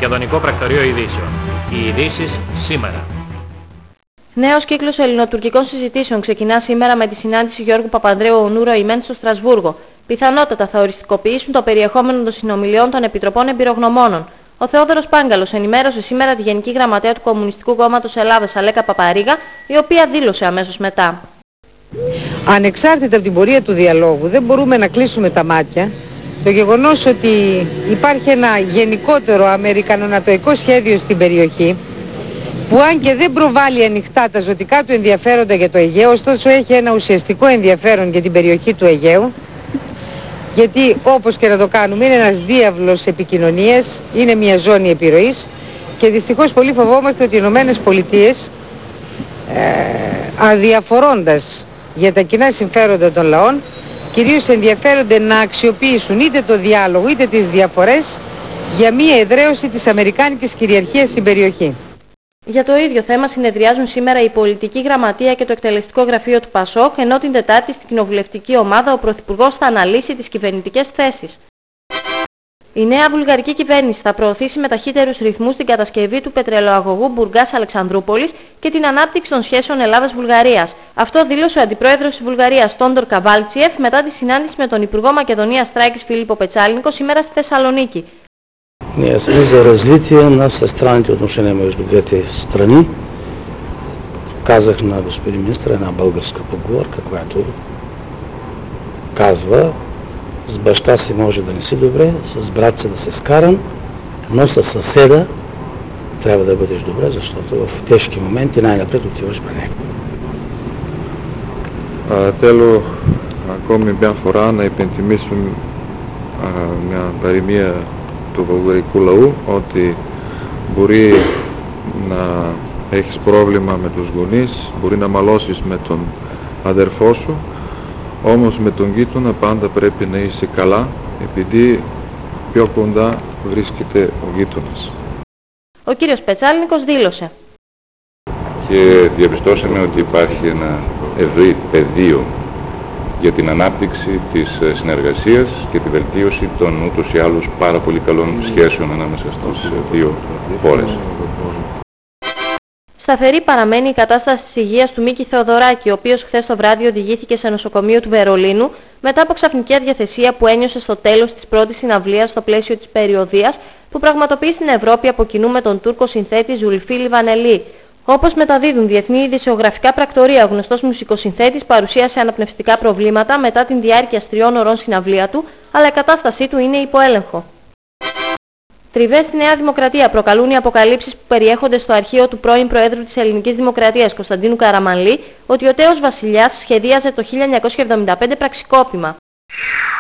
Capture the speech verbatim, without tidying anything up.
Μακεδονικό Πρακτορείο Ειδήσεων. Οι ειδήσεις σήμερα. Νέος κύκλος ελληνοτουρκικών συζητήσεων ξεκινά σήμερα με τη συνάντηση Γιώργου Παπανδρέου Ονούρο Ημέν στο Στρασβούργο. Πιθανότατα θα οριστικοποιήσουν το περιεχόμενο των συνομιλιών των επιτροπών εμπειρογνωμόνων. Ο Θεόδωρος Πάγκαλος ενημέρωσε σήμερα τη Γενική Γραμματέα του Κομμουνιστικού Κόμματος Ελλάδας Αλέκα Παπαρίγα, η οποία δήλωσε αμέσως μετά. Ανεξάρτητα από την πορεία του διαλόγου, δεν μπορούμε να κλείσουμε τα μάτια στο γεγονός ότι υπάρχει ένα γενικότερο αμερικανονατοϊκό σχέδιο στην περιοχή, που αν και δεν προβάλλει ανοιχτά τα ζωτικά του ενδιαφέροντα για το Αιγαίο, ωστόσο έχει ένα ουσιαστικό ενδιαφέρον για την περιοχή του Αιγαίου, γιατί όπως και να το κάνουμε είναι ένας διάβλος επικοινωνίας, είναι μια ζώνη επιρροής και δυστυχώς πολύ φοβόμαστε ότι οι Ηνωμένες Πολιτείες, ε, αδιαφορώντας για τα κοινά συμφέροντα των λαών, κυρίως ενδιαφέρονται να αξιοποιήσουν είτε το διάλογο είτε τις διαφορές για μια εδραίωση της αμερικάνικης κυριαρχίας στην περιοχή. Για το ίδιο θέμα συνεδριάζουν σήμερα η Πολιτική Γραμματεία και το Εκτελεστικό Γραφείο του ΠΑΣΟΚ, ενώ την Τετάρτη στην Κοινοβουλευτική Ομάδα ο Πρωθυπουργός θα αναλύσει τις κυβερνητικές θέσεις. Η νέα βουλγαρική κυβέρνηση θα προωθήσει με ταχύτερους ρυθμούς την κατασκευή του πετρελαιοαγωγού Μπουργκάς Αλεξανδρούπολης και την ανάπτυξη των σχέσεων Ελλάδας-Βουλγαρίας. Αυτό δήλωσε ο Αντιπρόεδρος της Βουλγαρίας Τόντορ Καβάλτσιεφ μετά τη συνάντηση με τον Υπουργό Μακεδονίας Τράκης Φίλιππο Πετσάλινκο σήμερα στη Θεσσαλονίκη. Ние сме за развитие на всестранните отношения между двете страни. Казах на господин министър една българска поговорка, която казва: с баща си може да не си добре, с брат си да се скаран, но със съседа трябва да бъдеш добре, защото в тежки моменти най-напред отиваш при него. Θέλω ακόμη μια φορά να υπενθυμίσουμε μια παροιμία του βουλγαρικού λαού, ότι μπορεί να έχεις πρόβλημα με τους γονείς, μπορεί να μαλώσεις με τον αδερφό σου, όμως με τον γείτονα πάντα πρέπει να είσαι καλά, επειδή πιο κοντά βρίσκεται ο γείτονας. Ο κύριος Πετσάλινκος δήλωσε. Και διαπιστώσαμε ότι υπάρχει ένα ευρύ πεδίο για την ανάπτυξη της συνεργασίας και τη βελτίωση των ούτως ή άλλως πάρα πολύ καλών σχέσεων ανάμεσα στις δύο χώρες. Σταθερή παραμένει η κατάσταση της υγείας του Μίκη Θεοδωράκη, ο οποίος χθες το βράδυ οδηγήθηκε σε νοσοκομείο του Βερολίνου μετά από ξαφνική αδιαθεσία που ένιωσε στο τέλος της πρώτης συναυλίας στο πλαίσιο της περιοδίας που πραγματοποιεί στην Ευρώπη από κοινού με τον Τούρκο συνθέτη Ζουλφί Λιβανελή. Όπως μεταδίδουν διεθνή ειδησεογραφικά πρακτορεία, ο γνωστός μουσικοσυνθέτης παρουσίασε αναπνευστικά προβλήματα μετά την διάρκεια τριών ωρών συναυλία του, αλλά η κατάστασή του είναι υπό έλεγχο. Τριβές στη Νέα Δημοκρατία προκαλούν οι αποκαλύψεις που περιέχονται στο αρχείο του πρώην Προέδρου της Ελληνικής Δημοκρατίας Κωνσταντίνου Καραμανλή ότι ο τέος βασιλιάς σχεδίαζε το χίλια εννιακόσια εβδομήντα πέντε πραξικόπημα.